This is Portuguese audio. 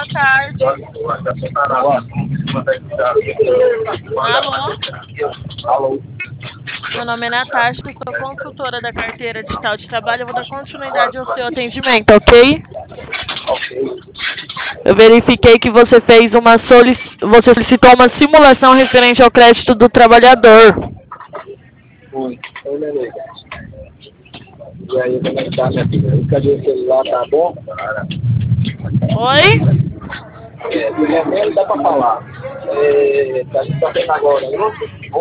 tarde. Alô? Alô? Meu nome é Natasha, sou consultora da carteira digital de trabalho. Eu vou dar continuidade ao seu atendimento, ok? Ok. Eu verifiquei que você fez você solicitou uma simulação referente ao crédito do trabalhador. Oi, beleza. E aí, como é que tá, minha filha? Cadê o celular? Tá bom? Oi? Pelo menos dá pra falar. Tá vendo agora, não?